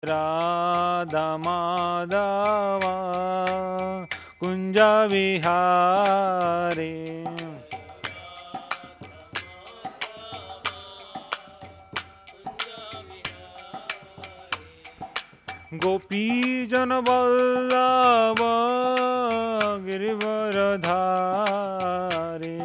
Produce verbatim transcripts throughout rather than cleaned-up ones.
राधा माधव कुंज विहारी गोपी जन वल्लभ गिरिवरधारी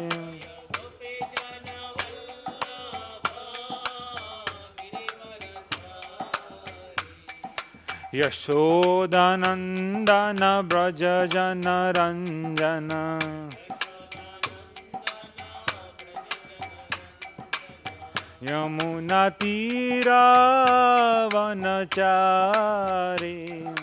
यशोदानंदन ब्रज जन रंजन यमुना तीरा वनचारी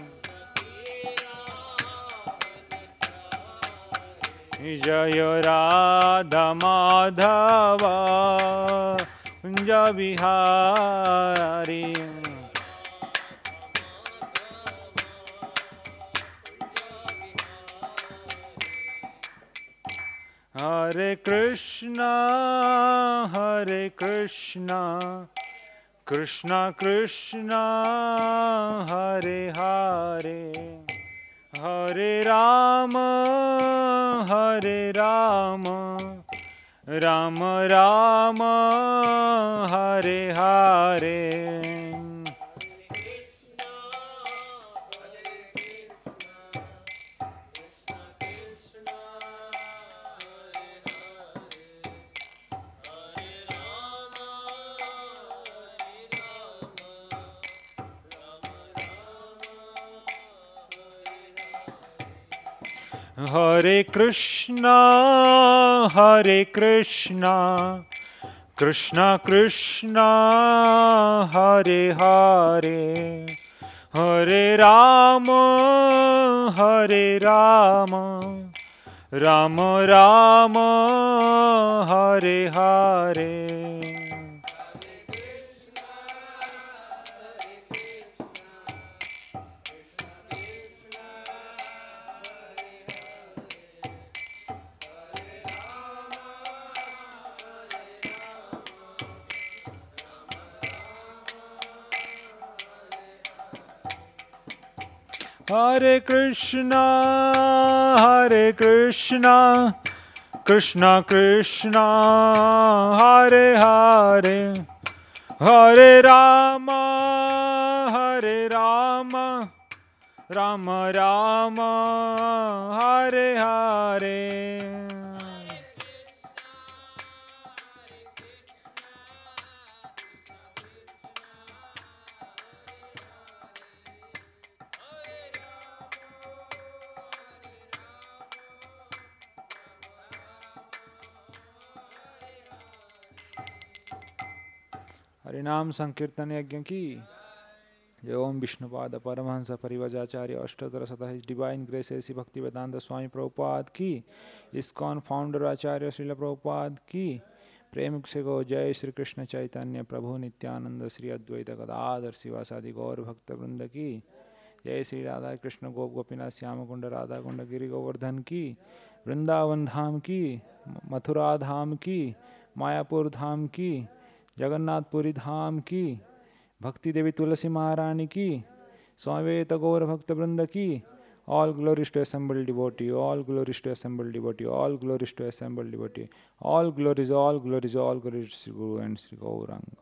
जय राधा माधव कुंज विहारी हरे कृष्णा हरे कृष्णा कृष्णा कृष्णा हरे हरे हरे राम हरे राम राम राम हरे हरे हरे कृष्णा हरे कृष्णा कृष्णा कृष्णा हरे हरे हरे राम हरे राम राम राम हरे हरे हरे कृष्णा हरे कृष्णा कृष्णा कृष्णा हरे हरे हरे राम हरे राम राम राम हरे हरे हरिनाम संकीर्तन यज्ञ की जय। ओम विष्णुपाद परमहंस परिवजाचार्य अष्टोत्तर शतः his divine grace A C Bhaktivedanta Swami Prabhupada की, इस्कॉन फाउंडर आचार्य श्रील प्रभुपाद की प्रेम से गो। जय श्री कृष्ण चैतन्य प्रभु नित्यानंद श्री अद्वैत गदाधर शिवासादि गौर भक्त वृंद की जय। श्री राधा कृष्ण गोप गोपीनाथ श्याम कुंड राधा कुंड गिरि गोवर्धन की, वृंदावन धाम की, मथुरा धाम की, मायापुर धाम की, जगन्नाथपुरी धाम की, भक्ति देवी तुलसी महारानी की, स्वावेत गौर भक्त वृंद की। All glories to assembled devotee, all glories to assembled devotee, all glories to assembled devotee, all glories, all glories, all glories to Sri Guru and Sri Gauranga.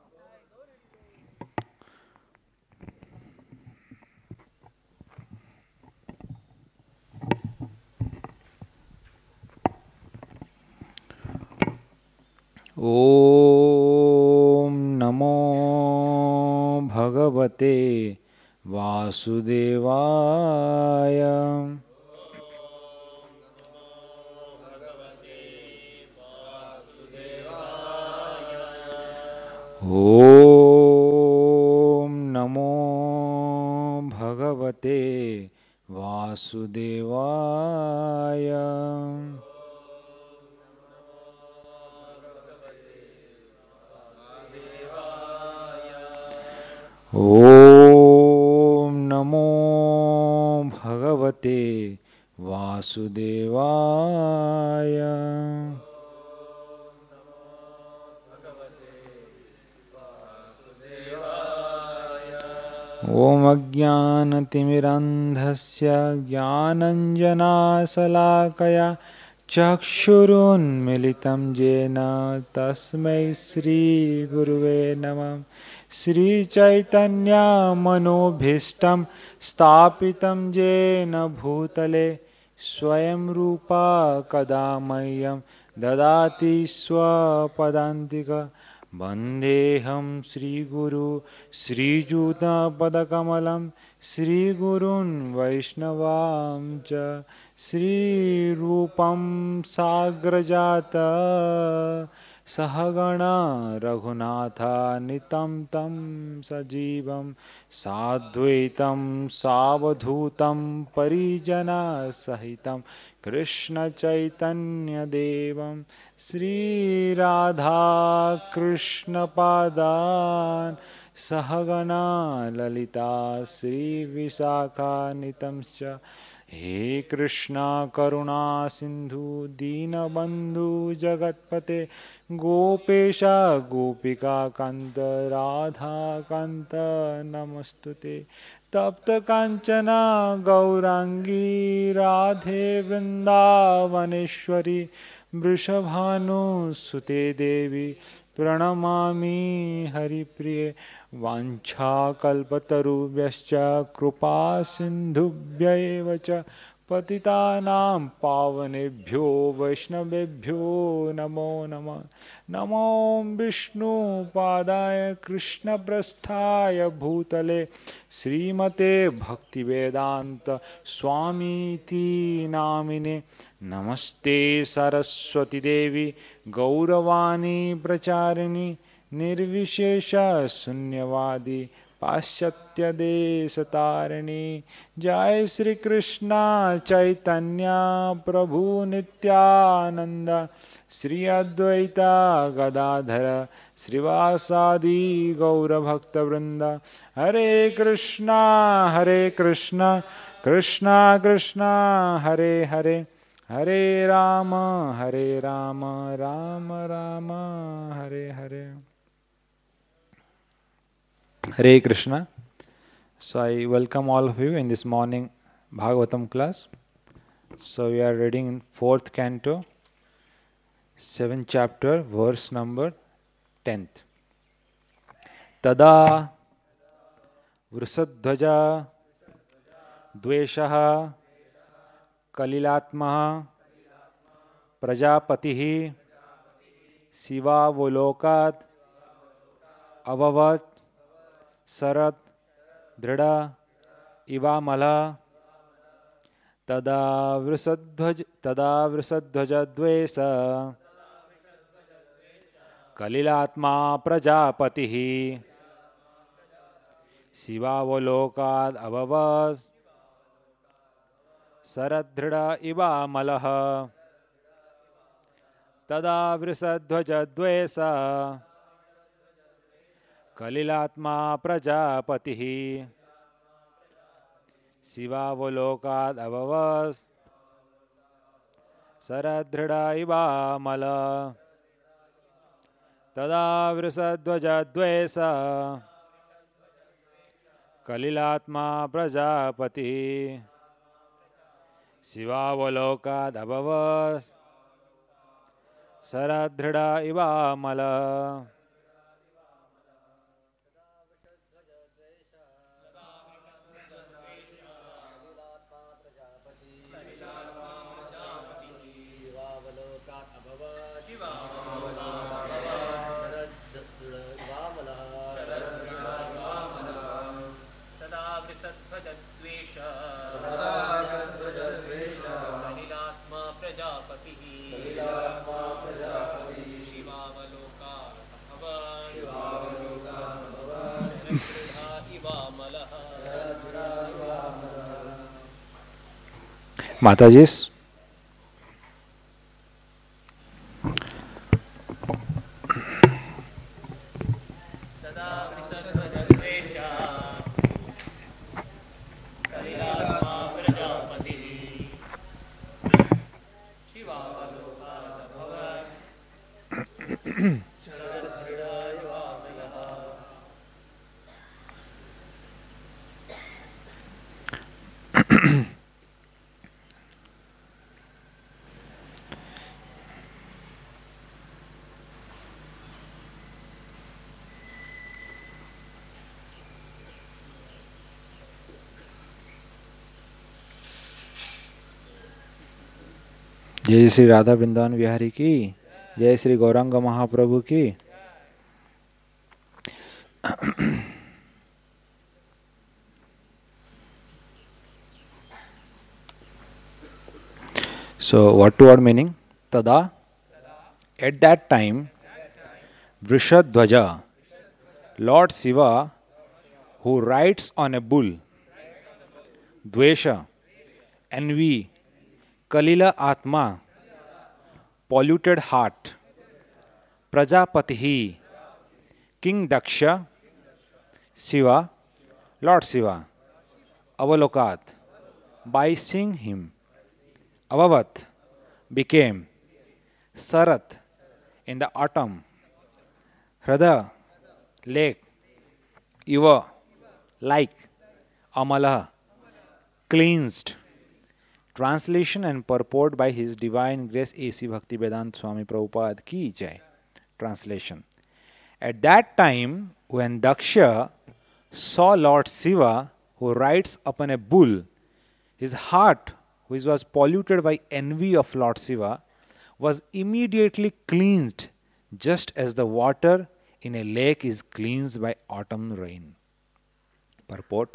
Om Namo Bhagavate Vasudevaya. Om Namo Bhagavate Vasudevaya. Om Namo Bhagavate Vasudevaya. ॐ अज्ञानतिमिरन्धस्य ज्ञानञ्जनाशलाकया चक्षुरुन्मिलितं येन तस्मै श्रीगुरुवे नमः। श्रीचैतन्यमनोभीष्टं स्थापितं येन भूतले स्वयं रूपा कदा मह्यं ददाति स्वपदान्तिकं। वन्देऽहं श्रीगुरु श्रीयुतपदकमलं श्रीगुरून् वैष्णवां च श्रीरूपं साग्रजात सहगणा रघुनाथान्वितं तं सजीवं साद्वैतं सावधूतं परिजनसहितं कृष्णचैतन्यदेवं श्रीराधाकृष्णपादान् सहगणा ललिता श्रीविशाखान्वितं च। हे कृष्णा करुणा सिंधु दीनबंधु जगत्पते गोपेश गोपिका कांत राधा कांत नमस्तुते। तप्त कांचना गौरांगी राधे वृंदावनेश्वरी वृषभानुसुते देवी प्रणमामि हरिप्रिये। वाञ्छाकल्पतरुभ्यश्च कृपा सिन्धुभ्यैव च पतितानां पावनेभ्यो वैष्णवेभ्यो नमो नमः। नमो विष्णुपादाय कृष्णप्रेष्ठाय भूतले श्रीमते भक्तिवेदांत स्वामीति नामिने। नमस्ते सरस्वती देवी गौरवाणी प्रचारिणी निर्विशेष शून्यवादी पाश्चात्य देश तारिणी। जय श्री कृष्ण चैतन्य प्रभु नित्यानंद श्री अद्वैता गदाधर श्रीवासादि गौरभक्तवृंद। हरे कृष्णा हरे कृष्णा कृष्णा कृष्णा हरे हरे हरे राम हरे Ram Ram Ram Hare Hare. Hare Krishna. So I welcome all of you in this morning Bhagavatam class. So we are reading in fourth canto, seventh chapter, verse number tenth. Tada Vrusadhvaja Dveshaha Kalilatmaha Prajapatihi Sivavolokat Avavat Sarat Dhrida Ivamala. Tada Vrusadhvaj Tada Vrusadhvaja Dvesa Kalilatma Prajapatihi Sivavolokat Avavat Sarat Dhrida Ivamala. Tada Vrusadhvaja Dvesa Kalilatma Prajapatihi Sivavolokat Avavas Saradhrida Ivamala. Tada Vrusadhvaja Dvesa Kalilatma Prajapatihi Sivavolokat Avavas Saradhrida Ivamala. Mataji's. जय श्री राधा वृंदावन बिहारी की, जय श्री गौरांग महाप्रभु की. So, what to word meaning? Tada. At that time, Vrishadhwaja, Lord Shiva, who rides on a bull, Dvesha, envy, Kalila Atma, polluted heart, Prajapatihi, King Daksha, Shiva, Lord Shiva, Avalokat, by seeing him, Avavat, became Sarat in the autumn, Hrada, lake, Iva, like, Amala, cleansed. Translation and purport by His Divine Grace A C Bhaktivedanta Swami Prabhupada Ki Jai. Translation. At that time, when Daksha saw Lord Shiva, who rides upon a bull, his heart, which was polluted by envy of Lord Shiva, was immediately cleansed, just as the water in a lake is cleansed by autumn rain. Purport.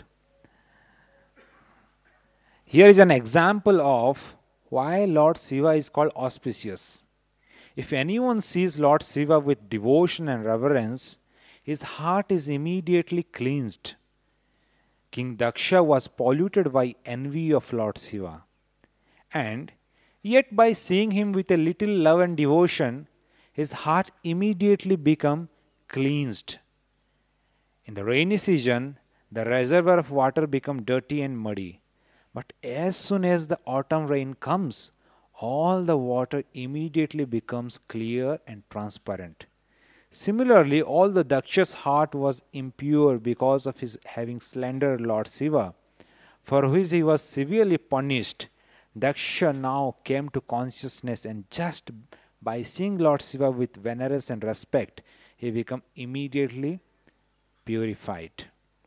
Here is an example of why Lord Shiva is called auspicious. If anyone sees Lord Shiva with devotion and reverence, his heart is immediately cleansed. King Daksha was polluted by envy of Lord Shiva. And yet by seeing him with a little love and devotion, his heart immediately become cleansed. In the rainy season, the reservoir of water become dirty and muddy. But as soon as the autumn rain comes, all the water immediately becomes clear and transparent. Similarly, all the Daksha's heart was impure because of his having slandered Lord Shiva, for which he was severely punished. Daksha now came to consciousness, and just by seeing Lord Shiva with veneration and respect, he became immediately purified.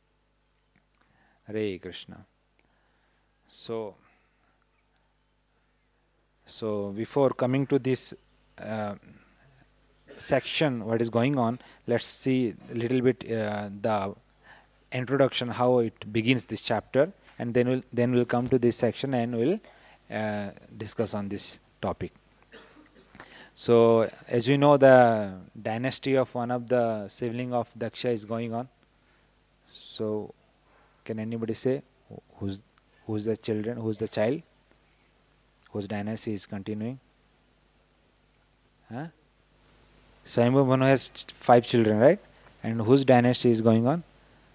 Hare Krishna. So, so before coming to this uh, section, what is going on, let's see a little bit uh, the introduction, how it begins this chapter, and then we'll then we'll come to this section and we'll uh, discuss on this topic. So, as you know, the dynasty of one of the sibling of Daksha is going on. So, can anybody say who's who's the children, who's the child, whose dynasty is continuing? Huh? Swayambhu Manu has five children, right? And whose dynasty is going on?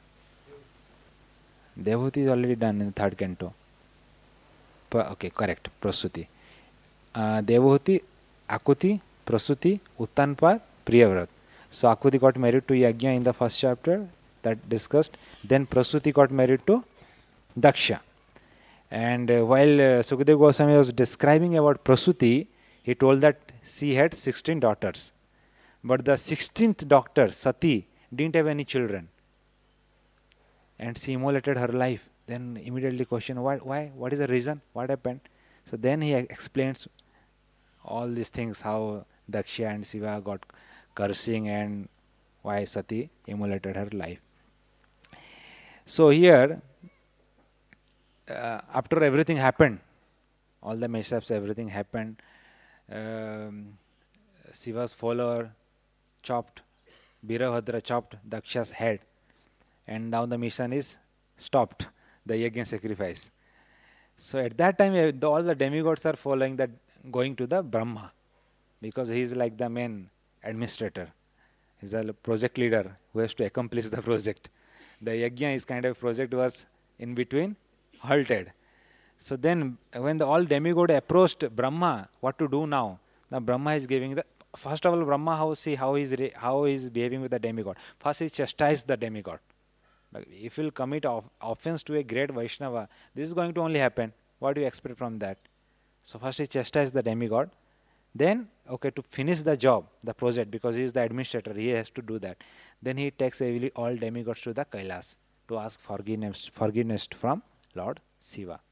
Devahuti is already done in the third canto. Okay, correct. Prasuti. Uh, Devahuti, Akuti, Prasuti, Uttanpad, Priyavrat. So Akuti got married to Yajna in the first chapter that discussed. Then Prasuti got married to Daksha. And uh, while uh, Sukadeva Goswami was describing about Prasuti, he told that she had sixteen daughters. But the sixteenth daughter, Sati, didn't have any children. And she immolated her life. Then immediately question, why, why, what is the reason, what happened? So then he explains all these things, how Daksha and Shiva got cursing and why Sati immolated her life. So here, uh, after everything happened, all the mishaps, everything happened, um, Shiva's follower chopped, Birabhadra chopped Daksha's head, and now the mission is stopped, the yajna sacrifice. So at that time, all the demigods are following that, going to the Brahma, because he is like the main administrator. He is the project leader who has to accomplish the project. The yajna is kind of project was in between halted. So then when the all demigod approached Brahma, what to do now? Now Brahma is giving the, first of all, Brahma how see how he is re, how he is behaving with the demigod. First he chastised the demigod. If you will commit off, offense to a great Vaishnava, this is going to only happen. What do you expect from that? So first he chastised the demigod. Then, okay, to finish the job, the project, because he is the administrator, he has to do that. Then he takes all demigods to the Kailas to ask forgiveness, forgiveness from Lord Shiva.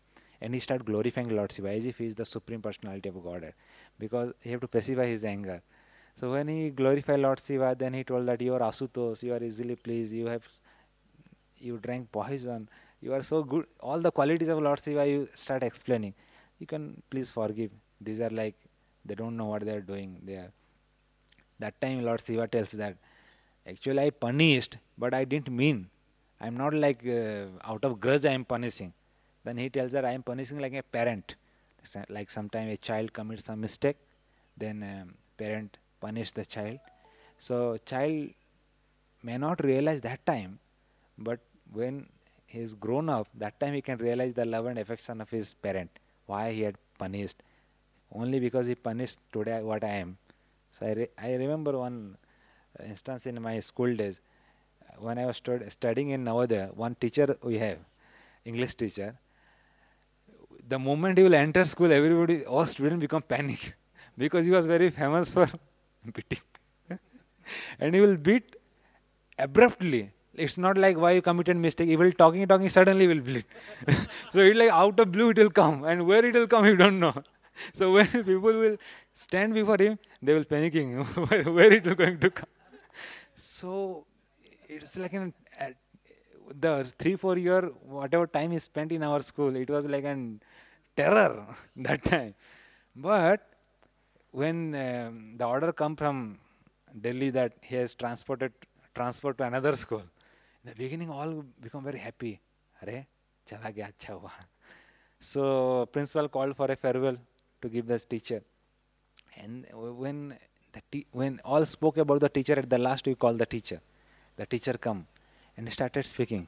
and he started glorifying Lord Shiva as if he is the supreme personality of Godhead, because he have to pacify his anger. So when he glorified Lord Shiva, then he told that you are Asutos, you are easily pleased, you have you drank poison, you are so good. All the qualities of Lord Shiva you start explaining. You can please forgive. These are like, they don't know what they are doing. They are. That time Lord Shiva tells that actually I punished, but I didn't mean. I'm not like uh, out of grudge I am punishing. Then he tells that I am punishing like a parent. Like sometimes a child commits some mistake, then um, parent punish the child. So child may not realize that time, but when he is grown up, that time he can realize the love and affection of his parent. Why he had punished? Only because he punished today what I am. So I, re I remember one instance in my school days. When I was stud studying in Navodaya, one teacher we have, English teacher, the moment he will enter school, everybody, all students become panic because he was very famous for beating. And he will beat abruptly. It's not like why you committed mistake. He will talking, talking, suddenly will bleed. So it's like out of blue it will come, and where it will come you don't know. So when people will stand before him, they will panicking where, where it will going to come. So it's like an uh, the three four year whatever time he spent in our school, it was like an terror that time. But when um, the order come from Delhi that he has transported transferred to another school, in the beginning all become very happy. Arey, chala gaya, acha hua. So principal called for a farewell to give this teacher. And when the when all spoke about the teacher, at the last we called the teacher. The teacher come and started speaking.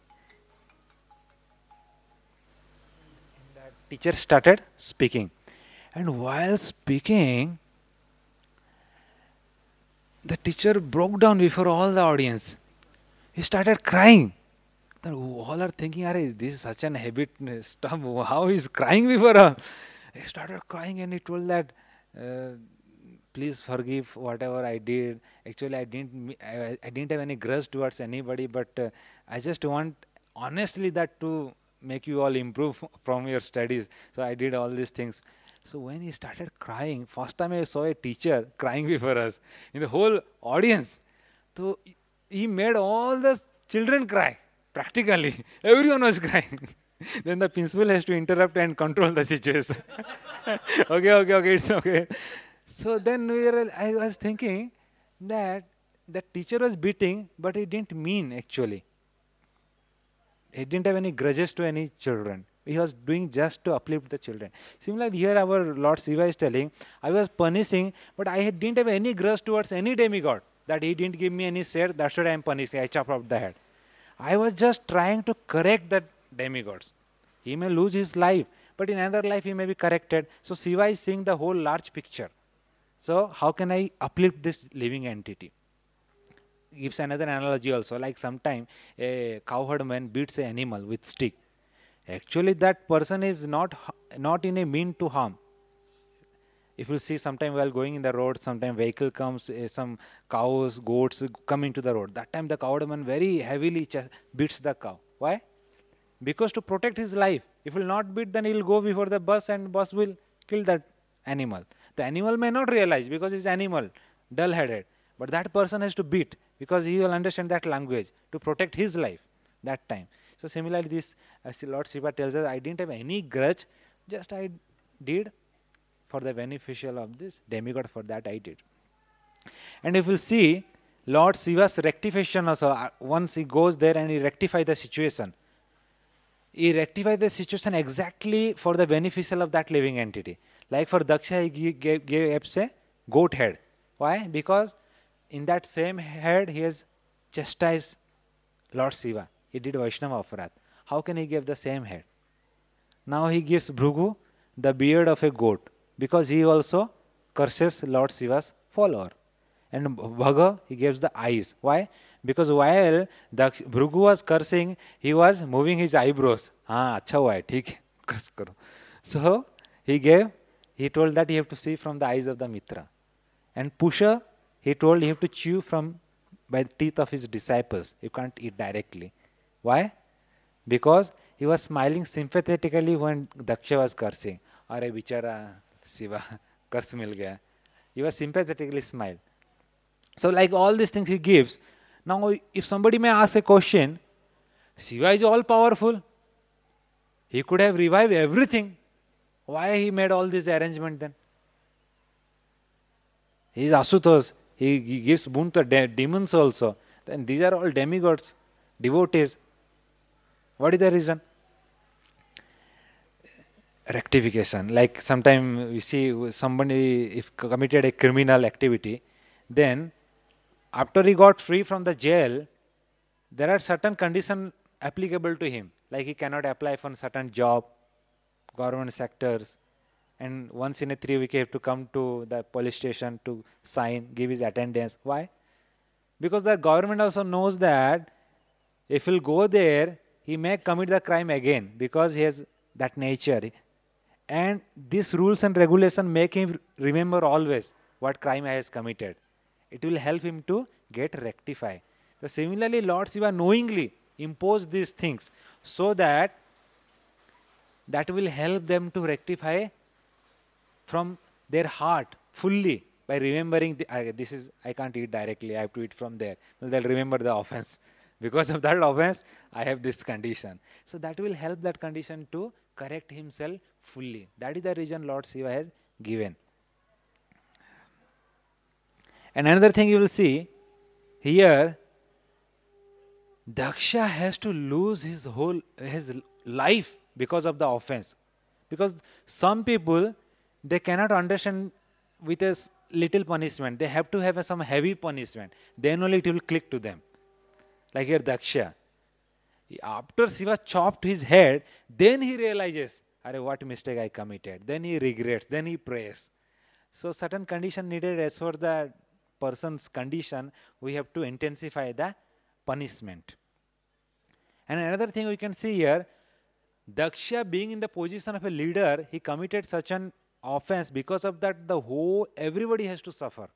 The teacher started speaking. And while speaking, the teacher broke down before all the audience. He started crying. Then all are thinking, this is such an habit stuff. How he is crying before us? He started crying and he told that, uh, please forgive whatever I did. Actually, I didn't. I, I didn't have any grudge towards anybody, but uh, I just want honestly that to make you all improve from your studies. So I did all these things. So when he started crying, first time I saw a teacher crying before us in the whole audience. So he made all the children cry. Practically, everyone was crying. Then the principal has to interrupt and control the situation. okay, okay, okay, it's okay. So then we were, I was thinking that the teacher was beating, but he didn't mean actually. He didn't have any grudges to any children. He was doing just to uplift the children. Similarly, here our Lord Shiva is telling, I was punishing, but I didn't have any grudge towards any demigod. That he didn't give me any share, that's what I am punishing. I chop off the head. I was just trying to correct that demigods. He may lose his life, but in another life he may be corrected. So Shiva is seeing the whole large picture. So how can I uplift this living entity? Gives another analogy also, like sometime a cowherdman beats an animal with stick. Actually that person is not not in a mean to harm. If you see sometime while going in the road, sometime vehicle comes, uh, some cows, goats come into the road. That time the cowherdman very heavily beats the cow. Why? Because to protect his life. If he will not beat, then he will go before the bus and bus will kill that animal. The animal may not realize because it's animal, dull-headed. But that person has to beat because he will understand that language to protect his life that time. So similarly, this as Lord Shiva tells us, I didn't have any grudge, just I did for the beneficial of this demigod, for that I did. And if you see Lord Shiva's rectification also, once he goes there and he rectifies the situation, he rectifies the situation exactly for the beneficial of that living entity. Like for Daksha, he gave, gave a goat head. Why? Because in that same head he has chastised Lord Shiva. He did Vaishnava Aparadh. How can he give the same head? Now he gives Bhrigu the beard of a goat, because he also curses Lord Shiva's follower. And Bhaga, he gives the eyes. Why? Because while the Bhrigu was cursing, he was moving his eyebrows. Ah, acha hua hai, theek hai, curse karo. So he gave, he told that you have to see from the eyes of the Mitra. And Pusha, he told you have to chew from by the teeth of his disciples. You can't eat directly. Why? Because He was smiling sympathetically when Daksha was cursing. Arey bichara Shiva, curse mil gaya. He was sympathetically smile. So like all these things he gives. Now if somebody may ask a question, Shiva is all powerful. He could have revived everything. Why he made all this arrangement then? He is Asutosh. He, he gives boon to de- demons also. Then these are all demigods, devotees. What is the reason? Rectification. Like sometime we see somebody if committed a criminal activity, then after he got free from the jail, there are certain conditions applicable to him. Like he cannot apply for a certain job, government sectors, and once in a three week he have to come to the police station to sign, give his attendance. Why? Because the government also knows that if he'll go there, he may commit the crime again because he has that nature. And these rules and regulation make him remember always what crime he has committed. It will help him to get rectified. So similarly, Lord Shiva knowingly impose these things so that that will help them to rectify from their heart fully by remembering the, uh, this is I can't eat directly, I have to eat from there. Well, they'll remember the offense. Because of that offense, I have this condition. So that will help that condition to correct himself fully. That is the reason Lord Shiva has given. And another thing you will see here, Daksha has to lose his whole his life because of the offense. Because some people they cannot understand with a s- little punishment. They have to have a, some heavy punishment. Then only it will click to them. Like here Daksha. After Shiva chopped his head, then he realizes, Arey, what mistake I committed. Then he regrets. Then he prays. So certain condition needed as for the person's condition, we have to intensify the punishment. And another thing we can see here, Daksha being in the position of a leader, he committed such an offense. Because of that, the whole everybody has to suffer.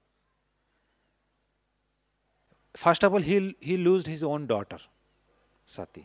First of all, he he lost his own daughter, Sati.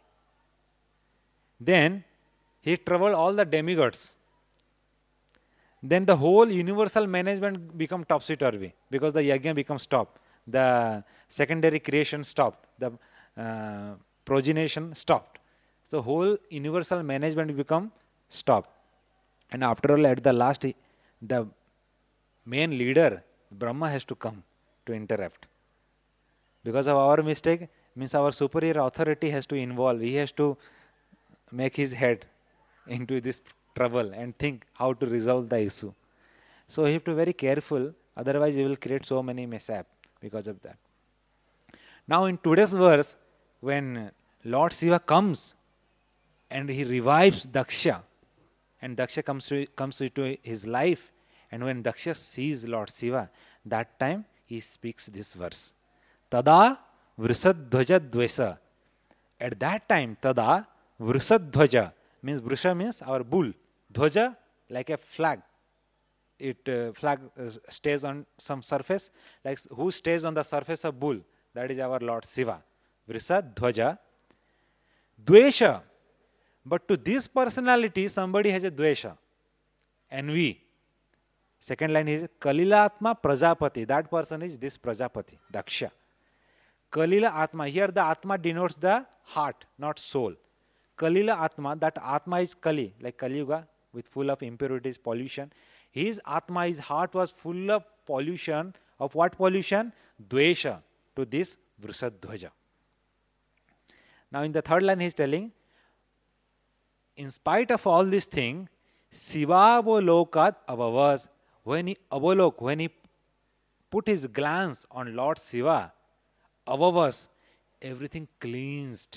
Then he troubled all the demigods. Then the whole universal management become topsy-turvy because the yajna becomes stopped. The secondary creation stopped. The uh, progenation stopped. So whole universal management become stopped. And after all, at the last, he- the main leader, Brahma, has to come to interrupt. Because of our mistake, means our superior authority has to involve. He has to make his head into this trouble and think how to resolve the issue. So you have to be very careful, otherwise you will create so many mishap because of that. Now in today's verse, when Lord Shiva comes and he revives Daksha, and Daksha comes to, comes into his life, and when Daksha sees Lord Shiva, that time he speaks this verse. Tada Vrisadhwaja Dvesa. At that time, Tada Vrisadhwaja means Vrisha means our bull. Dhwaja like a flag. It uh, flag uh, stays on some surface. Like s- who stays on the surface of bull? That is our Lord Shiva. Vrisadhwaja Dvesha. But to this personality, somebody has a Dvesha. Envy. Second line is Kalilatma Prajapati. That person is this Prajapati, Daksha. Kalila Atma. Here the Atma denotes the heart, not soul. Kalila Atma, that Atma is Kali, like Kali Yuga, with full of impurities, pollution. His Atma, his heart was full of pollution. Of what pollution? Dvesha, to this Vrisadhwaja. Now in the third line he is telling, in spite of all this thing, Sivavolokat avavas. When he avolok, when he put his glance on Lord Shiva, avavas, everything cleansed.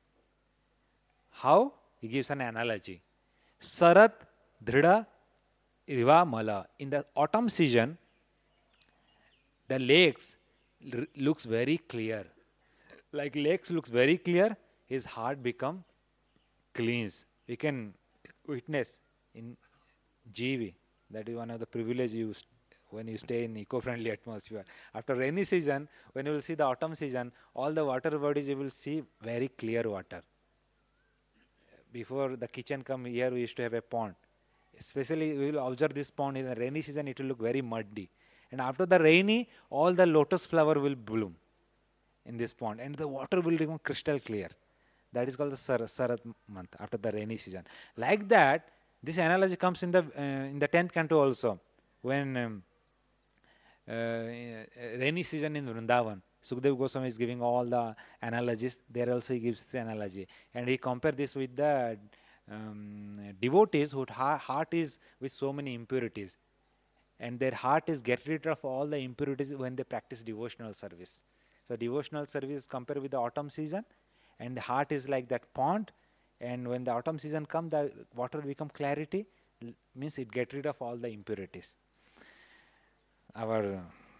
How? He gives an analogy. Sarat Dhrida Riva Mala. In the autumn season, the lakes r- looks very clear. Like lakes looks very clear, his heart become cleansed. We can witness in G V. That is one of the privilege you st- when you stay in eco-friendly atmosphere. After rainy season, when you will see the autumn season, all the water bodies you will see very clear water. before the kitchen come here, we used to have a pond. Especially, we will observe this pond in the rainy season, it will look very muddy. And after the rainy, all the lotus flower will bloom in this pond, and the water will become crystal clear. That is called the Sar- Sarat month, after the rainy season. Like that, this analogy comes in the uh, in the tenth canto also, when um, uh, rainy season in Vrindavan. Sukdev Goswami is giving all the analogies. There also he gives the analogy, and he compare this with the um, devotees whose heart is with so many impurities, and their heart is get rid of all the impurities when they practice devotional service. So devotional service compared with the autumn season, and the heart is like that pond, and when the autumn season comes, the water become clarity, means it get rid of all the impurities. Our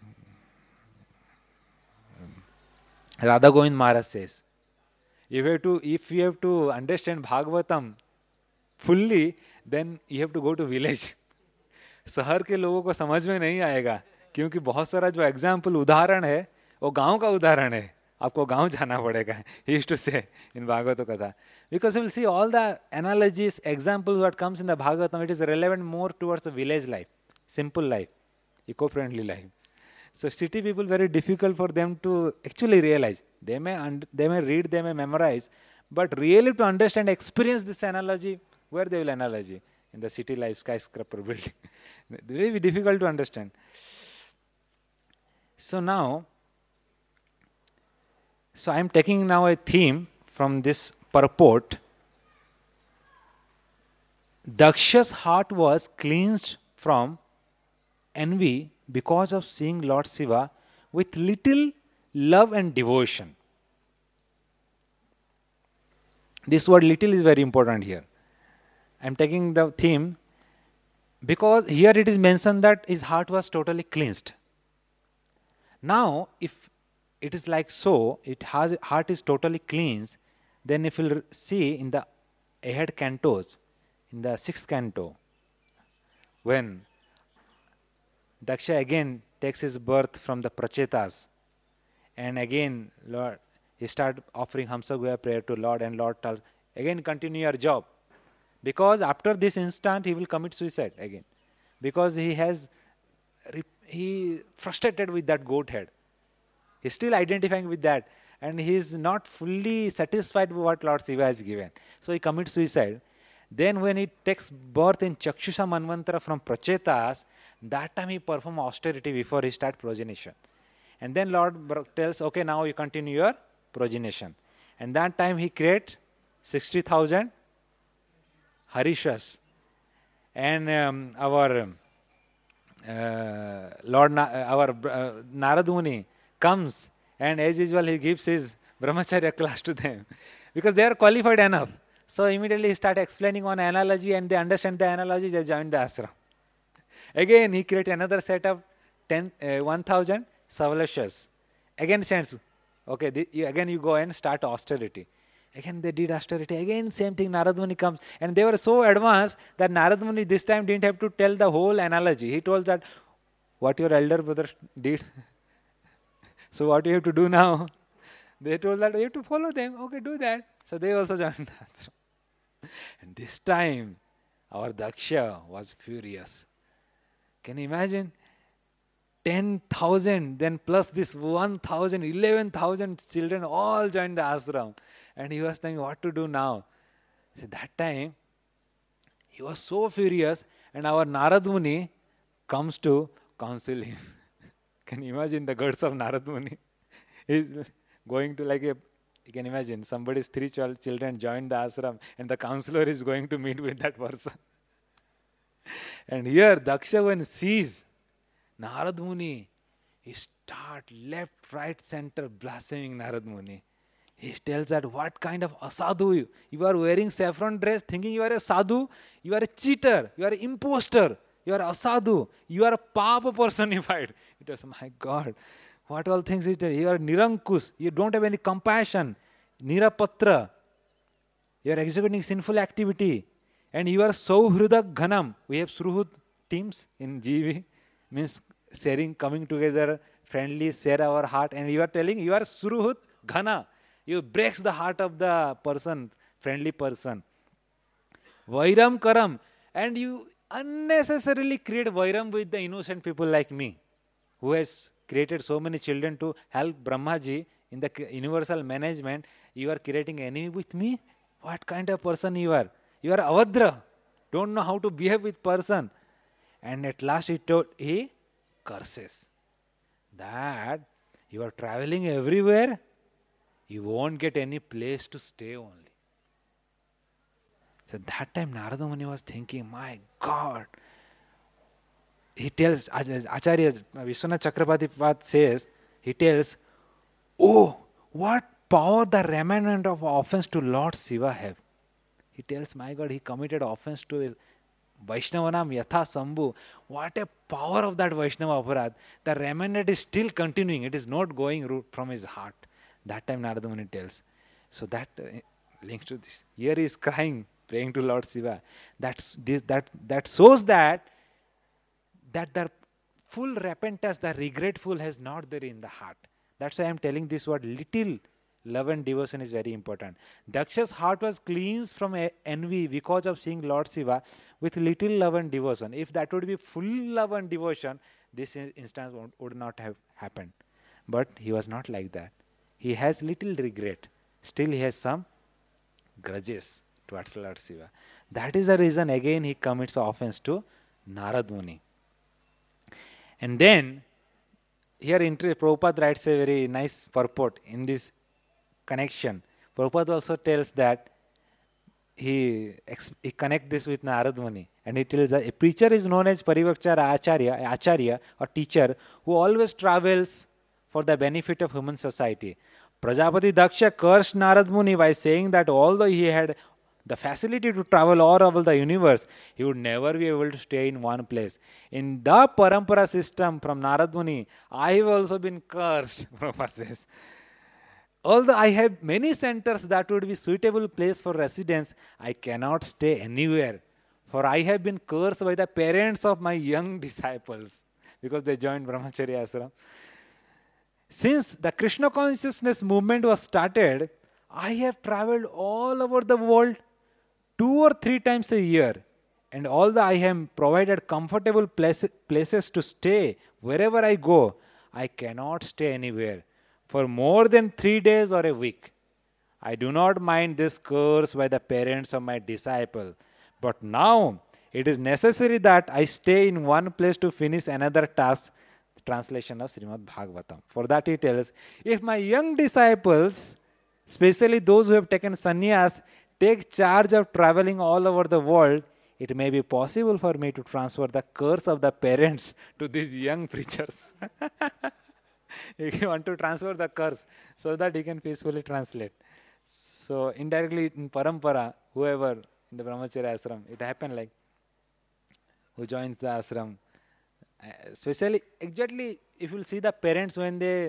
Radha Govind Maharaj says, if you have to, if you have to understand Bhagavatam fully, then you have to go to village. शहर के लोगों को समझ में नहीं आएगा, क्योंकि बहुत सारा जो एग्जाम्पल उदाहरण है वो गांव का उदाहरण है. आपको गांव जाना पड़ेगा. He used to say in Bhagavata Katha, because you will see all the analogies, examples what comes in the Bhagavatam, it is relevant more towards the village life, simple life, eco-friendly life. So city people, very difficult for them to actually realize. They may und- they may read, they may memorize, but really to understand, experience this analogy, where they will analogy in the city life, skyscraper building. Very difficult to understand. So now, so I am taking now a theme from this purport. Daksha's heart was cleansed from envy because of seeing Lord Shiva with little love and devotion. This word little is very important here. I am taking the theme because here it is mentioned that his heart was totally cleansed. Now, if it is like so, it has heart is totally cleansed, then if you see in the ahead cantos, in the sixth canto, when Daksha again takes his birth from the Prachetas, and again Lord, he start offering Hamsaguya prayer to Lord, and Lord tells, again continue your job. Because after this instant he will commit suicide again. Because he has, he frustrated with that goat head. He is still identifying with that, and he is not fully satisfied with what Lord Shiva has given. So he commits suicide. Then when he takes birth in Chakshusha Manvantara from Prachetas, that time he perform austerity before he start progenation. And then Lord tells, okay, now you continue your progenation. And that time he creates sixty thousand Harishas. And um, our uh, Lord, Na- our uh, Narad Muni comes, and as usual he gives his brahmacharya class to them because they are qualified enough. So immediately he starts explaining on analogy, and they understand the analogy, they join the ashram. Again he creates another set of ten, uh, one thousand Savalashas. Again sends, okay, the, you, again you go and start austerity. Again they did austerity. Again same thing, Narad Muni comes. And they were so advanced that Narad Muni this time didn't have to tell the whole analogy. He told that what your elder brother did. So what you have to do now? They told that you have to follow them. Okay, do that. So they also joined the ashram. And this time our Daksha was furious. Can you imagine? ten thousand, then plus this one thousand, eleven thousand children all joined the ashram. And he was thinking what to do now. So that time, he was so furious, and our Narad Muni comes to counsel him. Can you imagine the guts of Narad Muni? He's going to like a, you can imagine, somebody's three child, children joined the ashram, and the counselor is going to meet with that person. And here Daksha when sees Narad Muni, he start left, right, center blaspheming Narad Muni. He tells that what kind of asadhu you, you are wearing saffron dress thinking you are a sadhu, you are a cheater, you are an imposter, you are asadhu, you are a papa personified. He tells, my God, what all things it is. You are nirankus, you don't have any compassion, nirapatra, you are executing sinful activity, and you are sauhrudak ghanam. We have Suhrud teams in G V, means sharing, coming together, friendly, share our heart, and you are telling you are Suhrud ghana. You breaks the heart of the person, friendly person. Vairam Karam. And you unnecessarily create Vairam with the innocent people like me, who has created so many children to help Brahmaji in the c- universal management. You are creating enemy with me? What kind of person you are? You are Avadra. Don't know how to behave with person. And at last he told, he curses that you are traveling everywhere, you won't get any place to stay only. So that time Narada Muni was thinking, my God. He tells, Ach- Acharya Vishwanath Chakrabarti Pad says, he tells, oh, what power the remnant of offense to Lord Shiva have. He tells, my God, he committed offense to his Vaishnavanam Yatha Sambhu. What a power of that Vaishnava Aparad. The remnant is still continuing. It is not going root from his heart. That time Narada Muni tells. So that uh, links to this. Here he is crying, praying to Lord Shiva. That's this, that that shows that that the full repentance, the regretful has not there in the heart. That's why I'm telling this word little love and devotion is very important. Daksha's heart was cleansed from e- envy because of seeing Lord Shiva with little love and devotion. If that would be full love and devotion, this in- instance would would not have happened. But he was not like that. He has little regret. Still, he has some grudges towards Lord Shiva. That is the reason again he commits offense to Narad Muni. And then here inter- Prabhupada writes a very nice purport in this connection. Prabhupada also tells that he, ex- he connect this with Narad Muni, and he tells that a preacher is known as Parivakchara Acharya, Acharya or teacher who always travels for the benefit of human society. Prajapati Daksha cursed Narad Muni by saying that although he had the facility to travel all over the universe, he would never be able to stay in one place. In the Parampara system from Narad Muni, I have also been cursed, Prabhupada says. Although I have many centers that would be suitable place for residence, I cannot stay anywhere. For I have been cursed by the parents of my young disciples because they joined Brahmacharya ashram. Since the Krishna consciousness movement was started, I have traveled all over the world two or three times a year. And although I have provided comfortable place, places to stay wherever I go, I cannot stay anywhere for more than three days or a week. I do not mind this curse by the parents of my disciple. But now it is necessary that I stay in one place to finish another task. Translation of Srimad Bhagavatam. For that he tells, if my young disciples, especially those who have taken sannyas, take charge of traveling all over the world, it may be possible for me to transfer the curse of the parents to these young preachers. If you want to transfer the curse so that he can peacefully translate. So indirectly in parampara, whoever in the brahmacharya ashram, it happened like who joins the ashram. Uh, especially, exactly, if you see the parents when they,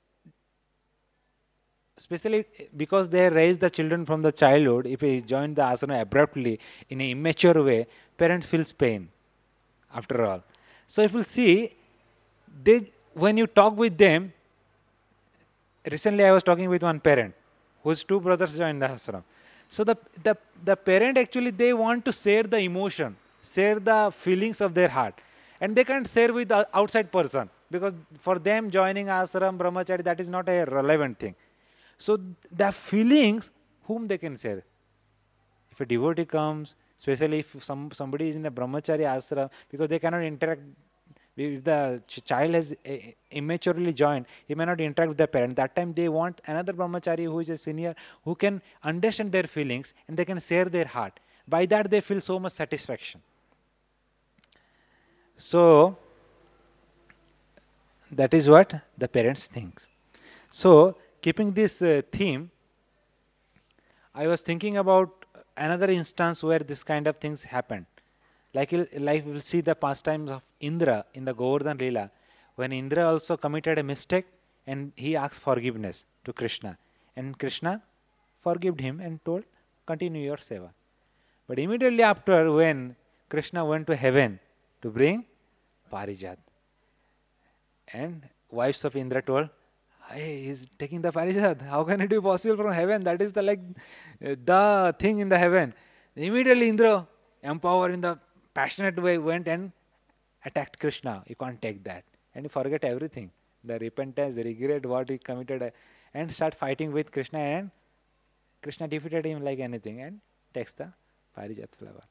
especially because they raise the children from the childhood, if they join the ashram abruptly in an immature way, parents feels pain after all. So if you see, they when you talk with them, recently I was talking with one parent whose two brothers joined the ashram. So the, the, the parent actually they want to share the emotion, share the feelings of their heart. And they can't share with the outside person because for them joining ashram, brahmachari, that is not a relevant thing. So the feelings, whom they can share? If a devotee comes, especially if some somebody is in a brahmachari ashram, because they cannot interact. If the ch- child has uh, immaturely joined, he may not interact with the parent. That time they want another brahmachari who is a senior, who can understand their feelings and they can share their heart. By that they feel so much satisfaction. So that is what the parents think. So keeping this uh, theme, I was thinking about another instance where this kind of things happen. Like, il- like we'll see the pastimes of Indra in the Govardhan Leela, when Indra also committed a mistake and he asked forgiveness to Krishna. And Krishna forgave him and told, continue your seva. But immediately after, when Krishna went to heaven to bring Parijat, and wives of Indra told, hey, he's taking the Parijat. How can it be possible from heaven? That is the like uh, the thing in the heaven. Immediately Indra, empowered in the passionate way, went and attacked Krishna. You can't take that. And he forget everything. The repentance, the regret, what he committed, uh, and start fighting with Krishna, and Krishna defeated him like anything and takes the Parijat flower.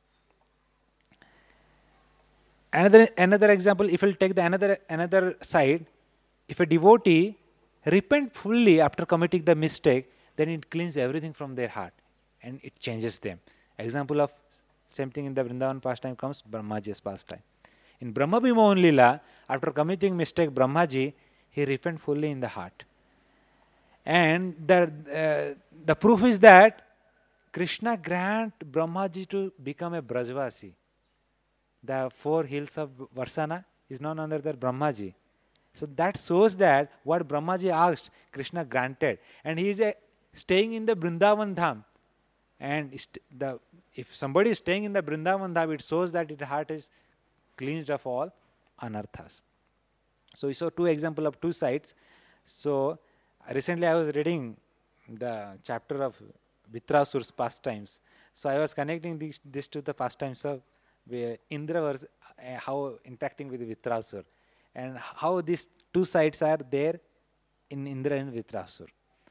Another another example, if we'll take the another another side, if a devotee repent fully after committing the mistake, then it cleans everything from their heart and it changes them. Example of same thing in the Vrindavan pastime comes Brahmaji's pastime. In Brahma Bhima Lila, after committing mistake, Brahmaji, he repent fully in the heart. And the, uh, the proof is that Krishna grant Brahmaji to become a Brajvasi. The four hills of Varsana is none other than Brahmaji. So that shows that what Brahmaji asked, Krishna granted. And he is a, staying in the Vrindavan Dham. And the, if somebody is staying in the Vrindavan Dham, it shows that his heart is cleansed of all anarthas. So we saw two examples of two sides. So recently I was reading the chapter of Vitrasur's pastimes. So I was connecting this, this to the pastimes of where Indra was uh, how interacting with Vitrasur, and how these two sides are there in Indra and Vitrasur.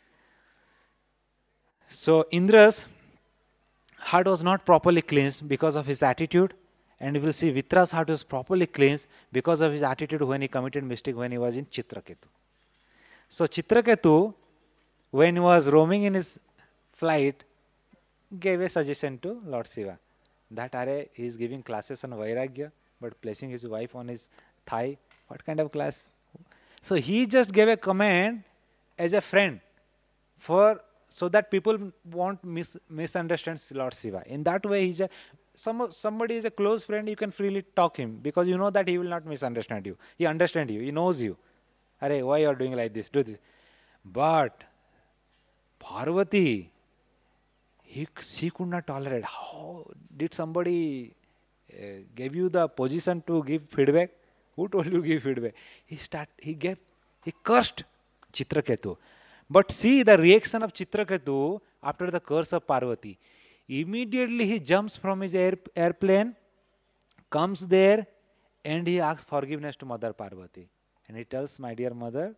So Indra's heart was not properly cleansed because of his attitude, and you will see Vitra's heart was properly cleansed because of his attitude when he committed mistake when he was in Chitraketu. So Chitraketu, when he was roaming in his flight, gave a suggestion to Lord Shiva. That Are, he is giving classes on Vairagya, but placing his wife on his thigh. What kind of class? So he just gave a command as a friend for so that people won't mis, misunderstand Lord Shiva. In that way, he's a, some, somebody is a close friend, you can freely talk him because you know that he will not misunderstand you. He understands you. He knows you. Are, why you are doing like this? Do this. But Parvati, He, she could not tolerate. How did somebody uh, give you the position to give feedback? Who told you to give feedback? He start. He gave. He cursed Chitraketu. But see the reaction of Chitraketu after the curse of Parvati. Immediately he jumps from his air, airplane, comes there, and he asks forgiveness to Mother Parvati. And he tells, "My dear mother,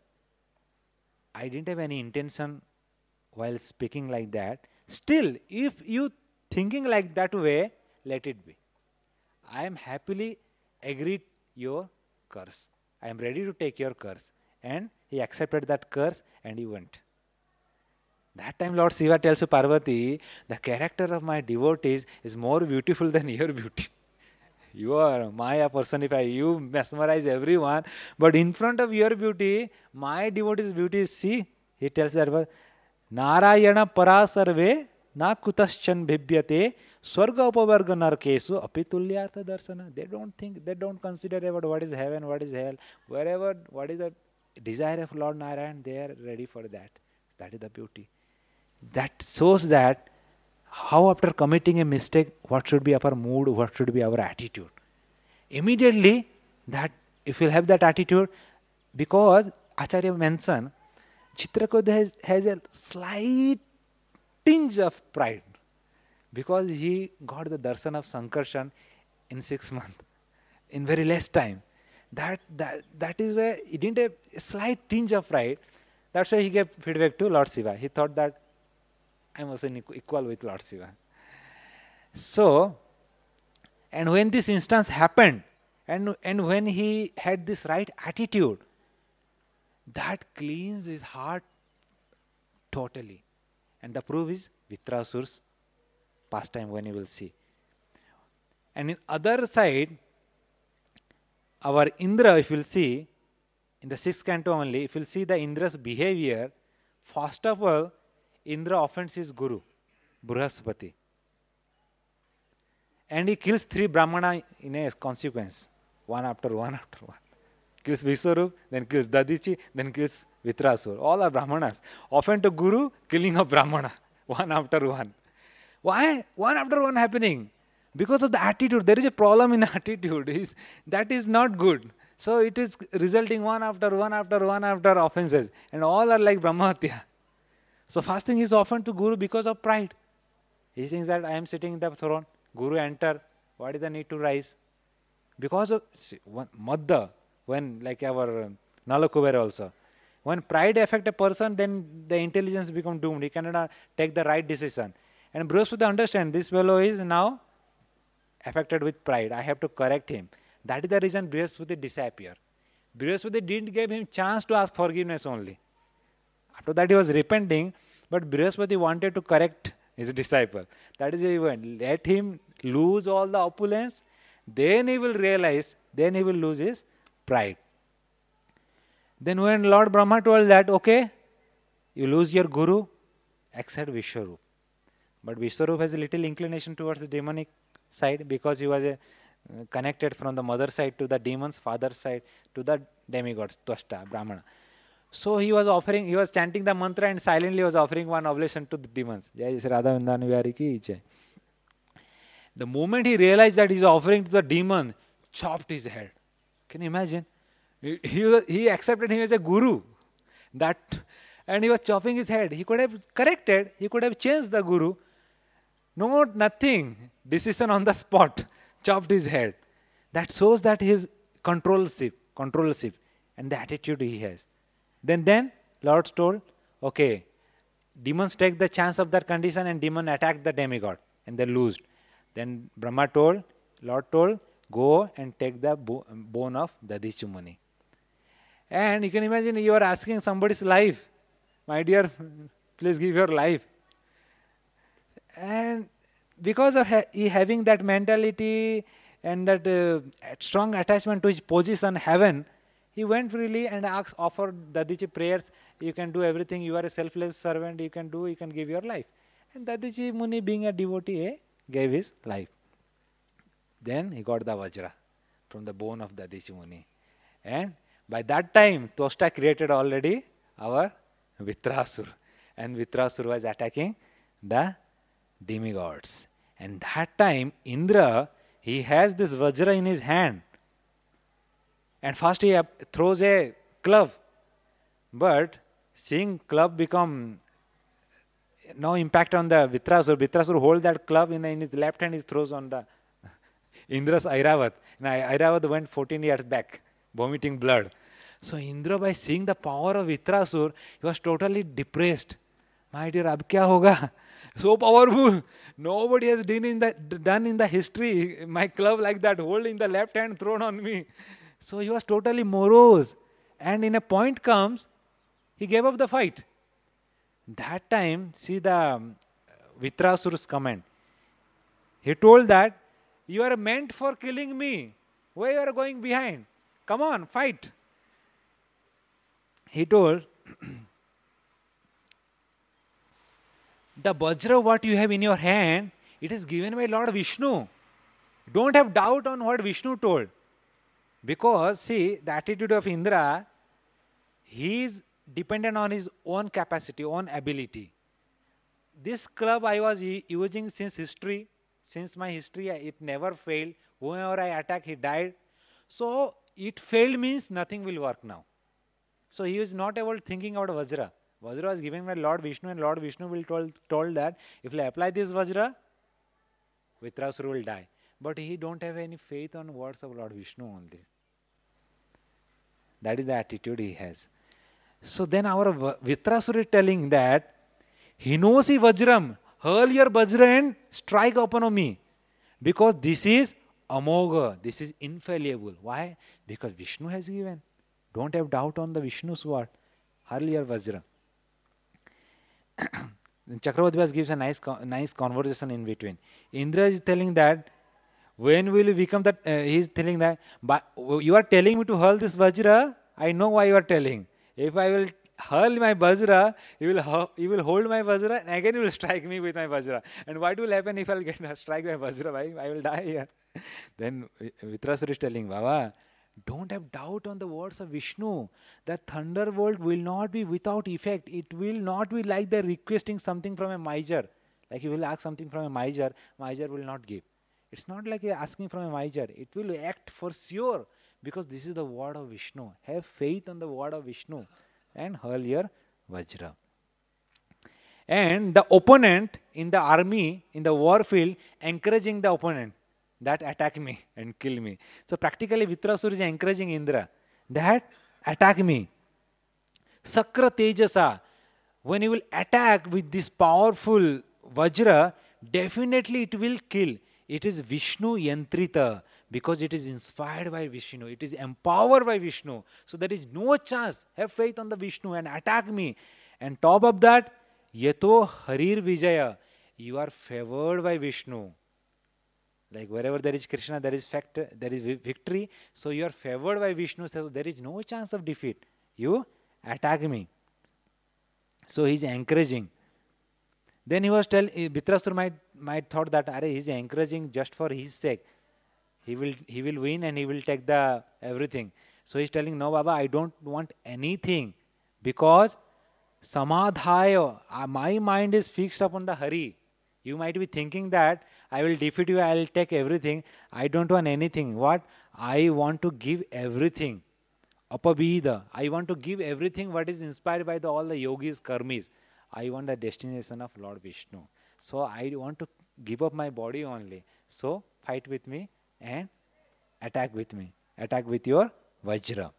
I didn't have any intention while speaking like that. Still, if you thinking like that way, let it be. I am happily agreed your curse. I am ready to take your curse." And he accepted that curse and he went. That time Lord Shiva tells to Parvati, the character of my devotees is more beautiful than your beauty. You are Maya personified. You mesmerize everyone. But in front of your beauty, my devotees' beauty is, see, he tells that, Narayana parasarve na kutaschan bhibyate swarga upavarga narkesu apitulyartha darsana. They don't think, they don't consider about what is heaven, what is hell. Wherever, what is the desire of Lord Narayan, they are ready for that. That is the beauty. That shows that how after committing a mistake, what should be our mood, what should be our attitude. Immediately, that if you have that attitude, because Acharya mentioned, Chitraketu has, has a slight tinge of pride because he got the darshan of Sankarshan in six months, in very less time. That that that is where he didn't have a slight tinge of pride. That's why he gave feedback to Lord Shiva. He thought that I am also equal with Lord Shiva. So, and when this instance happened, and and when he had this right attitude, that cleans his heart totally. And the proof is Vitrasur's pastime when you will see. And in other side, our Indra, if you will see, in the sixth canto only, if you will see the Indra's behavior, first of all, Indra offends his guru, Brihaspati. And he kills three Brahmana in a consequence, one after one after one. Kills Vishwarup, then kills Dadichi, then kills Vitrasur. All are Brahmanas. Offend to Guru, killing of Brahmana, one after one. Why? One after one happening. Because of the attitude. There is a problem in attitude. That is not good. So it is resulting one after one after one after offenses. And all are like Brahmahatya. So first thing is offend to Guru because of pride. He thinks that I am sitting in the throne. Guru enter. What is the need to rise? Because of see, one, Madda, when like our uh, Nalakuber also, when pride affect a person, then the intelligence become doomed. He cannot uh, take the right decision. And Brihaspati understand this fellow is now affected with pride. I have to correct him. That is the reason Brihaspati disappear. Brihaspati didn't give him chance to ask forgiveness only. After that he was repenting, but Brihaspati wanted to correct his disciple. That is why he went. Let him lose all the opulence, then he will realize, then he will lose his pride. Then when Lord Brahma told that, okay, you lose your guru, accept Vishwarup. But Vishwarup has a little inclination towards the demonic side because he was a, uh, connected from the mother side to the demons, father side to the demigods, Twashta, Brahmana. So he was offering, he was chanting the mantra and silently was offering one oblation to the demons. Jai Sri Radha Vrindavan Vihari ki jai. The moment he realized that he is offering to the demon, chopped his head. Can you imagine? He, he, was, he accepted him as a guru. That, and he was chopping his head. He could have corrected, he could have changed the guru. No, nothing. Decision on the spot. Chopped his head. That shows that he is controlship, controlship, and the attitude he has. Then, then Lord told, okay, demons take the chance of that condition and demon attack the demigod and they lose. Then Brahma told, Lord told, go and take the bo- bone of Dadhichi Muni. And you can imagine you are asking somebody's life. My dear, please give your life. And because of ha- he having that mentality and that uh, strong attachment to his position, heaven, he went freely and asked, offered Dadhichi prayers. You can do everything. You are a selfless servant. You can do, you can give your life. And Dadhichi Muni, being a devotee, eh, gave his life. Then he got the Vajra from the bone of Dadhichi Muni. And by that time, Twashta created already our Vitrasur. And Vitrasur was attacking the demigods. And that time, Indra, he has this Vajra in his hand. And first he throws a club. But seeing club become no impact on the Vitrasur, Vitrasur hold that club in, in his left hand, he throws on the Indra's Airavat. And Airavat went fourteen years back, vomiting blood. So Indra, by seeing the power of Vitrasur, he was totally depressed. My dear, ab kya hoga? So powerful. Nobody has done in the done in the history. My club like that, hold in the left hand, thrown on me. So he was totally morose. And in a point comes, he gave up the fight. That time, see the um, Vitrasur's comment. He told that, you are meant for killing me. Why you are going behind? Come on, fight. He told, the Vajra what you have in your hand, it is given by Lord Vishnu. Don't have doubt on what Vishnu told. Because, see, the attitude of Indra, he is dependent on his own capacity, own ability. This club I was using since history, since my history, it never failed. Whoever I attack, he died. So, it failed means nothing will work now. So, he is not able thinking about Vajra. Vajra was given by Lord Vishnu, and Lord Vishnu will told, told that if I apply this Vajra, Vitrasura will die. But he don't have any faith on words of Lord Vishnu only. That is the attitude he has. So then our Vitrasura is telling that Hinosi Vajram, hurl your Vajra and strike upon me. Because this is Amoga, this is infallible. Why? Because Vishnu has given. Don't have doubt on the Vishnu's word. Hurl your Vajra. Chakravarti Vyas gives a nice, nice conversation in between. Indra is telling that when will you become that, uh, he is telling that, but you are telling me to hurl this Vajra, I know why you are telling. If I will hurl my Vajra, you will, you will hold my Vajra and again you will strike me with my Vajra. And what will happen if I will get strike my Vajra? I, I will die here. Then Vitrasura is telling, Baba, don't have doubt on the words of Vishnu. That thunderbolt will not be without effect. It will not be like the requesting something from a miser. Like you will ask something from a miser, miser will not give. It's not like you're asking from a miser. It will act for sure because this is the word of Vishnu. Have faith on the word of Vishnu and hurl your Vajra. And the opponent in the army, in the war field, encouraging the opponent that attack me and kill me. So practically Vitrasur is encouraging Indra that attack me. Sakra Tejasa, when you will attack with this powerful Vajra, definitely it will kill. It is Vishnu Yantrita because it is inspired by Vishnu. It is empowered by Vishnu. So there is no chance. Have faith on the Vishnu and attack me. And top of that, Yato Harir Vijaya. You are favored by Vishnu. Like wherever there is Krishna, there is fact, there is victory. So you are favored by Vishnu. So there is no chance of defeat. You attack me. So he is encouraging. Then he was telling, Vitrasur might might thought that Are, he is encouraging just for his sake. He will he will win and he will take the everything. So he is telling, no Baba, I don't want anything because Samadhaya, uh, my mind is fixed upon the Hari. You might be thinking that I will defeat you, I will take everything. I don't want anything. What? I want to give everything. Apabhida. I want to give everything what is inspired by the, all the yogis, karmis. I want the destination of Lord Vishnu. So I want to give up my body only. So fight with me and attack with me. Attack with your Vajra.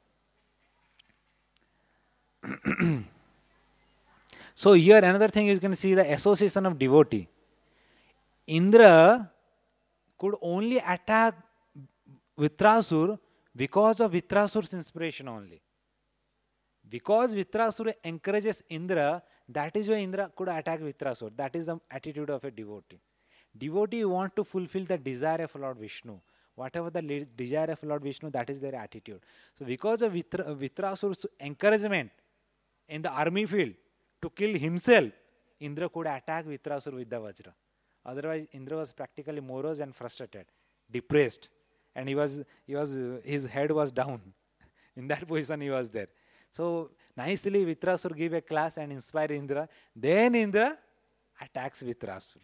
So here another thing you can see the association of devotee. Indra could only attack Vitrasur because of Vitrasur's inspiration only. Because Vitrasur encourages Indra, that is why Indra could attack Vitrasur. That is the attitude of a devotee. Devotee want to fulfill the desire of Lord Vishnu. Whatever the desire of Lord Vishnu, that is their attitude. So because of Vitra, Vitrasur's encouragement in the army field to kill himself, Indra could attack Vitrasur with the Vajra. Otherwise, Indra was practically morose and frustrated, depressed, and he was, he was, uh, his head was down. In that position, he was there. So nicely, Vitrasur gave a class and inspired Indra. Then Indra attacks Vitrasur.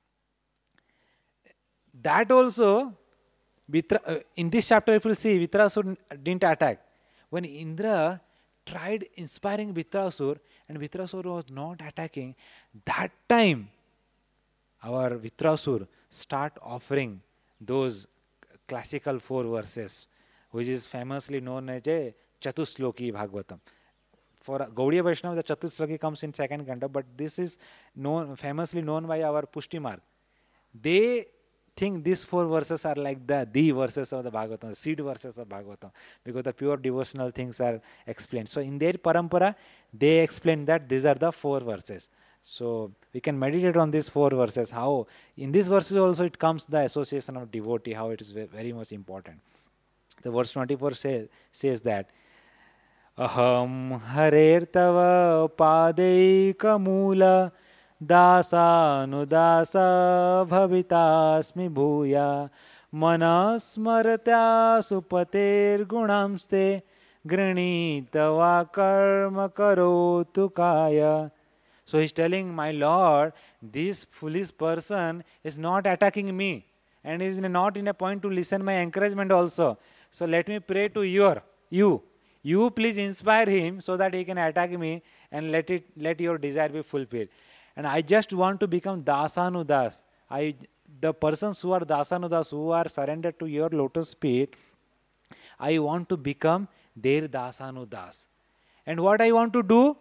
That also, Vitra, uh, in this chapter, if you will see, Vitrasur didn't attack. When Indra tried inspiring Vitrasur, and Vitrasur was not attacking, that time, our Vitrasur start offering those classical four verses, which is famously known as a Chatusloki Bhagavatam. For Gaudiya Vaishnava, the Chatusloki comes in second canto, but this is known, famously known by our Pushti Marg. They think these four verses are like the, the verses of the Bhagavatam, the seed verses of Bhagavatam, because the pure devotional things are explained. So in their parampara, they explain that these are the four verses. So we can meditate on these four verses, how in these verses also it comes the association of devotee, how it is very much important. The verse twenty-four say, says that Aham harer tava padeika mula dasa nudasa bhavitasmi bhuya manasmaratya supater gunamste granitava karma karotu kaya. So he's telling, my Lord, this foolish person is not attacking me and is not in a point to listen my encouragement also. So let me pray to your, you. You please inspire him so that he can attack me and let it let your desire be fulfilled. And I just want to become Dasanudas. I, the persons who are Dasanudas, who are surrendered to your lotus feet, I want to become their Dasanudas. And what I want to do?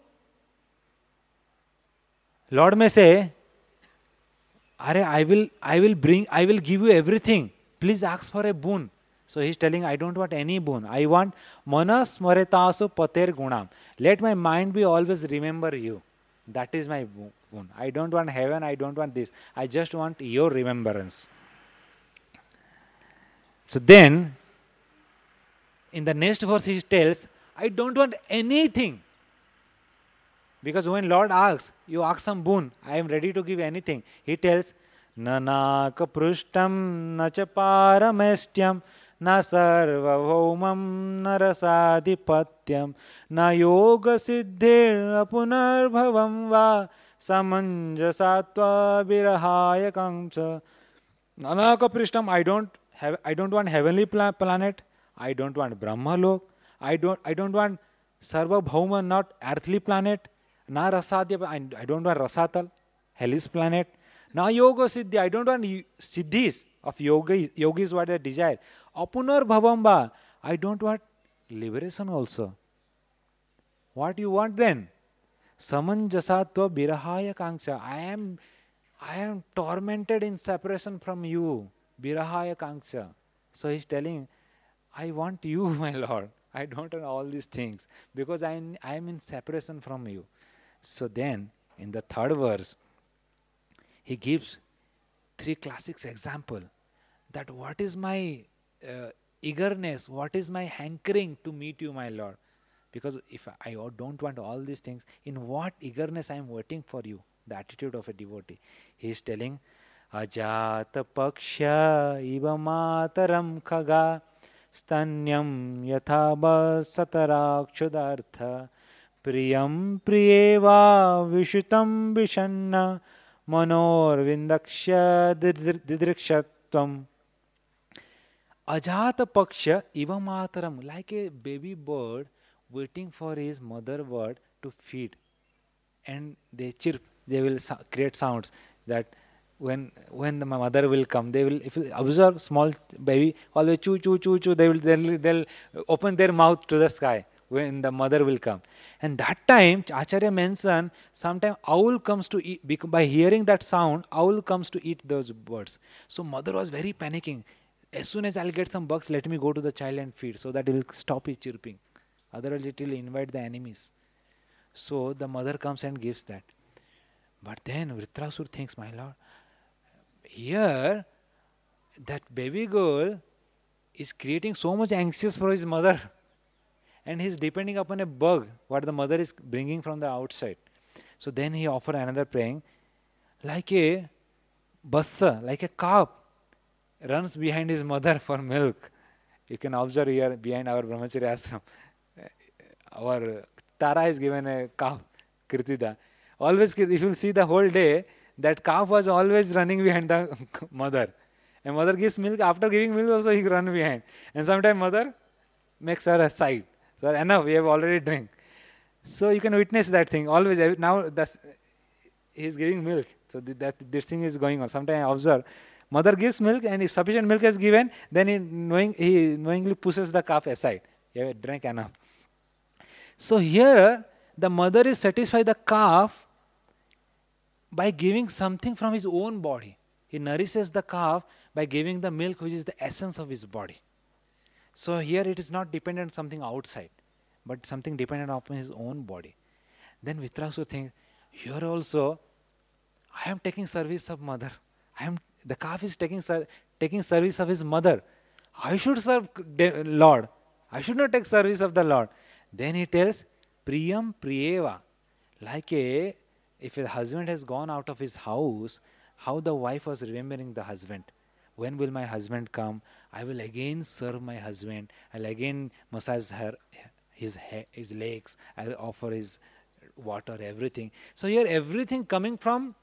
Lord may say, Are, I will I will bring I will give you everything. Please ask for a boon. So he is telling, I don't want any boon. I want manas maretasu pater gunam. Let my mind be always remember you. That is my boon. I don't want heaven, I don't want this. I just want your remembrance. So then, in the next verse he tells, I don't want anything. Because when Lord asks, you ask some boon, I am ready to give anything. He tells, Nanaka prustam nacha paramestyam na sarva bhaumam narasadipatyam na yoga siddhir apunarbhavam va samanjasatva virahaya kamsa. Nanaka prustam, I don't have, I don't want heavenly planet. I don't want Brahma lok. I don't, I don't want sarva bhauma, not earthly planet. Na rasadya, I, I don't want rasatal, hellish planet. Na yoga siddhi, I don't want y- siddhis of yoga, yogis what they desire. Apunar bhavamba, I don't want liberation also. What you want then? Samanjasatva birahaya kanksha. I am I am tormented in separation from you. Birahaya kanksha. So he's telling, I want you, my Lord. I don't want all these things because I am, I am in separation from you. So then, in the third verse, he gives three classics example that what is my uh, eagerness, what is my hankering to meet you, my Lord. Because if I don't want all these things, in what eagerness I am waiting for you, the attitude of a devotee. He is telling, Ajata paksha iva mataram khaga stanyam yathaba satarakshudartha priyam priyeva vishutam vishanna manor vindaksha didrikshatvam. Ajata paksha iva mataram, like a baby bird waiting for his mother bird to feed, and they chirp, they will so- create sounds that when when the mother will come, they will, if you observe small baby always choo choo choo choo, they will they'll, they'll open their mouth to the sky when the mother will come. And that time Acharya mentioned sometime owl comes to eat, bec- by hearing that sound owl comes to eat those birds. So mother was very panicking, as soon as I'll get some bugs, let me go to the child and feed so that it will stop his chirping, otherwise it will invite the enemies. So the mother comes and gives that. But then Vritrasur thinks, my lord, here that baby girl is creating so much anxious for his mother and he's depending upon a bug what the mother is bringing from the outside. So then he offered another praying, like a batsa, like a calf runs behind his mother for milk. You can observe here behind our brahmacharya ashram. Our Tara is given a calf, Kirtida. Always, if you see the whole day, that calf was always running behind the mother. And mother gives milk, after giving milk also he run behind. And sometimes mother makes her aside. So enough, we have already drink. So you can witness that thing. Always, now that's, he is giving milk. So that this thing is going on. Sometimes I observe, mother gives milk and if sufficient milk is given, then he, knowing, he knowingly pushes the calf aside. You have drank enough. So here, the mother is satisfied the calf by giving something from his own body. He nourishes the calf by giving the milk which is the essence of his body. So here it is not dependent on something outside, but something dependent upon his own body. Then Vitrasu thinks, here also, I am taking service of mother. I am the calf is taking ser- taking service of his mother. I should serve de- Lord. I should not take service of the Lord. Then he tells, Priyam Priyeva. Like a, if a husband has gone out of his house, how the wife was remembering the husband. When will my husband come? I will again serve my husband. I'll again massage her, his he- his legs. I'll offer his water, everything. So here everything coming from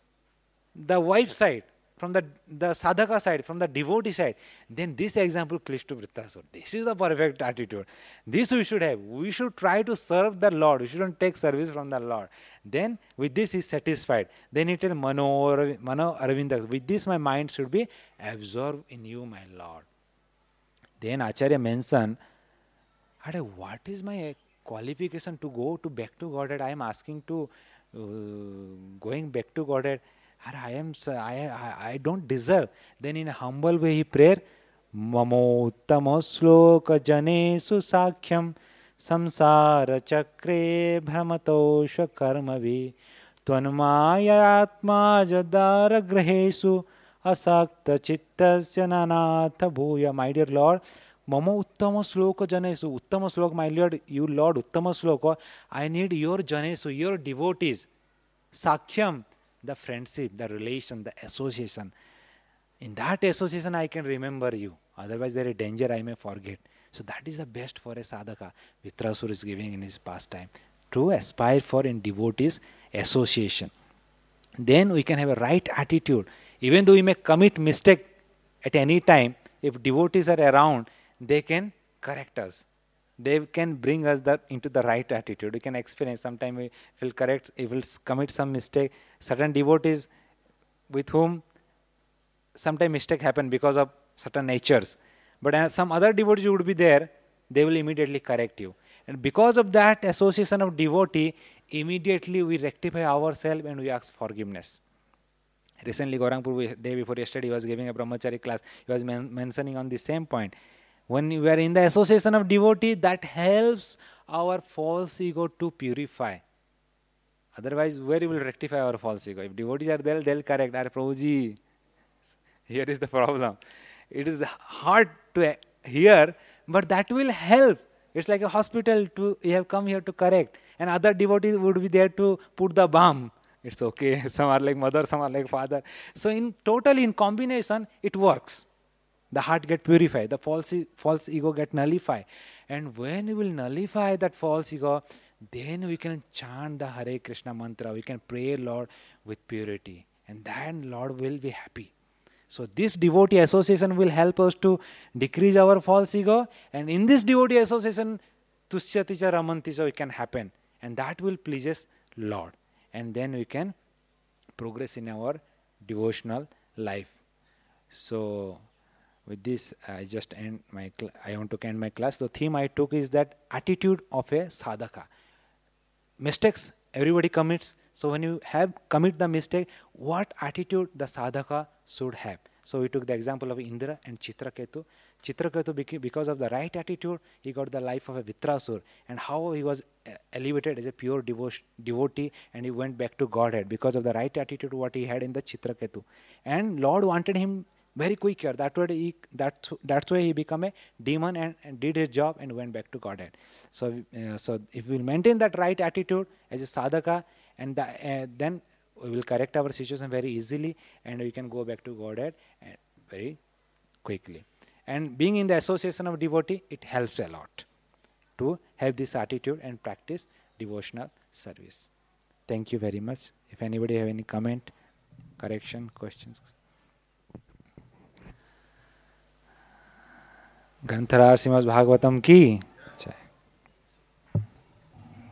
the wife side, from the, the sadhaka side, from the devotee side, then this example clicks to Vrittasur. This is the perfect attitude. This we should have. We should try to serve the Lord. We shouldn't take service from the Lord. Then with this he is satisfied. Then he tells Mano, Mano Aravinda, with this my mind should be absorbed in you, my Lord. Then Acharya mentioned, what is my qualification to go to back to Godhead? I am asking to uh, going back to Godhead. I am I, I, I don't deserve. Then in a humble way he prayer, Mamottama sloka janesu sakhyam samsara chakre brahmatosha karmavi tvanmaya atma jadara grahesu asakta chittasya nanatha bhuya. My dear Lord, Mama Uttama Sloka Janesu. Uttama Sloka, my Lord, you Lord Uttama Sloka, I need your Janesu, your devotees. Sakhyam, the friendship, the relation, the association. In that association I can remember you. Otherwise there is danger I may forget. So that is the best for a sadhaka. Vitrasur is giving in his pastime. To aspire for in devotees association. Then we can have a right attitude. Even though we may commit mistake at any time, if devotees are around, they can correct us. they can bring us the into the right attitude. We can experience. Sometimes we will correct, we will s- commit some mistake. Certain devotees with whom sometimes mistake happen because of certain natures, but uh, some other devotees would be there, they will immediately correct you, and because of that association of devotee, immediately we rectify ourselves and we ask forgiveness. Recently, Gaurangpur, we- day before yesterday, he was giving a brahmachari class. He was men- mentioning on the same point. When we are in the association of devotee, that helps our false ego to purify. Otherwise, where we will rectify our false ego? If devotees are there, they'll correct. Are Prabhuji, here is the problem. It is hard to uh, hear, but that will help. It's like a hospital. To you have come here to correct, and other devotees would be there to put the balm. It's okay. Some are like mother, some are like father. So in total, in combination, it works. The heart get purified, the false e- false ego get nullified, and when we will nullify that false ego, then we can chant the Hare Krishna mantra. We can pray Lord with purity, and then Lord will be happy. So this devotee association will help us to decrease our false ego, and in this devotee association, Tushyati cha Ramanti cha, we can happen, and that will pleases Lord, and then we can progress in our devotional life. So with this, I just end my. Cl- I want to end my class. The theme I took is that attitude of a sadhaka. Mistakes everybody commits. So when you have commit the mistake, what attitude the sadhaka should have? So we took the example of Indra and Chitraketu. Chitraketu, beca- because of the right attitude, he got the life of a Vitrasur, and how he was uh, elevated as a pure devotion, devotee, and he went back to Godhead because of the right attitude what he had in the Chitraketu. And Lord wanted him very quick here. That way he, that's that's why he became a demon, and, and did his job and went back to Godhead. So, uh, so if we will maintain that right attitude as a sadhaka, and the, uh, then we will correct our situation very easily, and we can go back to Godhead uh, very quickly. And being in the association of devotee, it helps a lot to have this attitude and practice devotional service. Thank you very much. If anybody have any comment, correction, questions. ग्रंथराज Shrimad Bhagavatam की